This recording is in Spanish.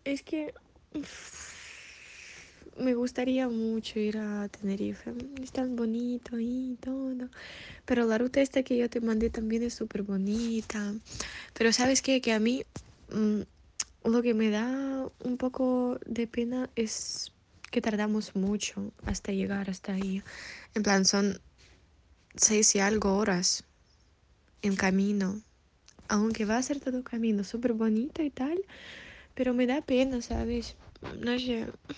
es que me gustaría mucho ir a Tenerife. Es tan bonito y todo. Pero la ruta esta que yo te mandé también es súper bonita. Pero ¿sabes qué? Que a mí mm, lo que me da un poco de pena es que tardamos mucho hasta llegar hasta ahí. En plan, son 6 y algo horas en camino. Aunque va a ser todo camino súper bonito y tal, pero me da pena, ¿sabes? No sé.